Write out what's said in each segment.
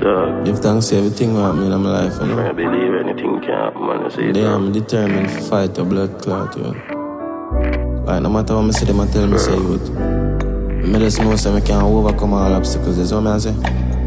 dog. Give thanks to everything what happened in my life, you know. I believe anything can happen, man. I say it. I'm determined to fight the blood clot, you know. Like, no matter what I say, them I tell me, say youth. I just know so I can overcome all obstacles, that's what I say.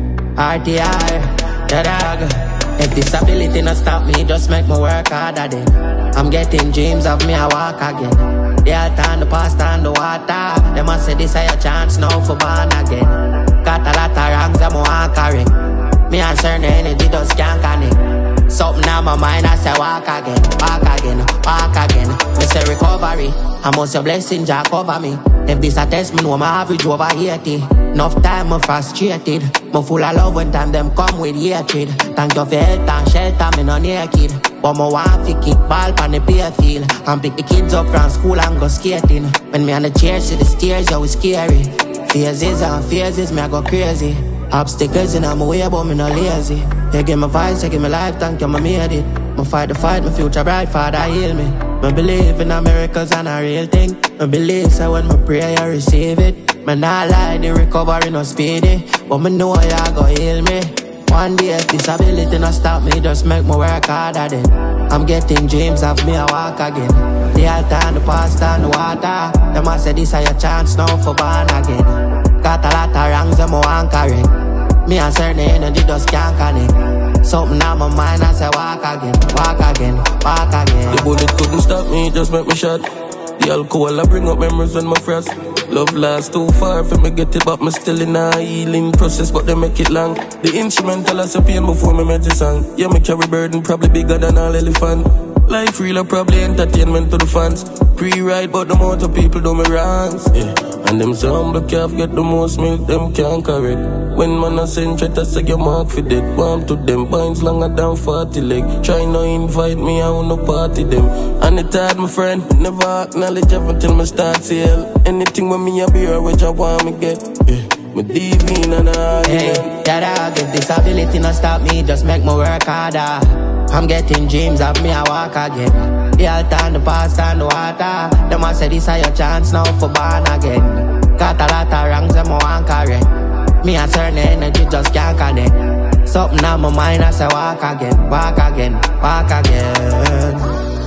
RTR, the dog. If disability not stop me, just make me work harder then. I'm getting dreams of me, I walk again. The altar and the past and the water. They must say this is your chance now for born again. Got a lot of wrongs I'm want carry. Me and certain energy just can't connect. Something on my mind, I say walk again, walk again, walk again. Me say recovery, I must your blessing just cover me. If this a test, me know my average over 80. Enough time, I'm frustrated. Me full of love when time them come with hatred. Thank you for health and shelter, me no naked. But me want to kick ball on the play field and pick the kids up from school and go skating. When me on the chair, see the stairs, yo, it's scary. Phases and phases, me I go crazy. Obstacles in my way, but me no lazy. You give me voice, you give me life, thank you, me made it. Me fight the fight, my future bright, Father heal me. Me believe in the miracles and a real thing. Me believe so when me pray, I receive it. Me not lie, the recovery no speedy. But me know you go heal me. One day if disability not stop me, just make me work harder then. I'm getting dreams of me, I walk again. The altar and the past and the water. They must say this is your chance now for born again. Got a lot of wrongs I'm want carry. Me and certain energy just can't connect. Something on my mind, I say walk again, walk again, walk again. The bullet couldn't stop me, just make me shot. The alcohol I bring up memories when my frost. Love lasts too far for me get it, but me still in a healing process, but they make it long. The instrumental has a pain before me make the song. Yeah, me carry burden probably bigger than all elephant. Life real or probably entertainment to the fans. Pre-ride, but the amount of people do me wrongs. Yeah. And them say humble calf get the most milk, them can't correct. When man a send threat, I say your mark for dead. Warm to them, binds longer than 40 leg. Try no invite me, I wanna party them. And it hard, my friend, never acknowledge ever until me start sale. Anything with me a beer, which I want me get. Yeah. Me deep in and out. Hey, dog, if disability not stop me, just make me work harder. I'm getting dreams of me, I walk again. The altar and the past and the water. They must say this is your chance now for born again. Got a lot of wrongs I'm want carry. Me and certain energy just can't connect. Something on my mind, I say walk again, walk again, walk again.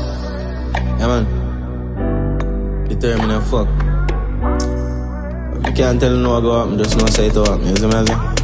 Yeah, man. Determined and fuck. If you can't tell me what go happen, just know say it will happen. You see me?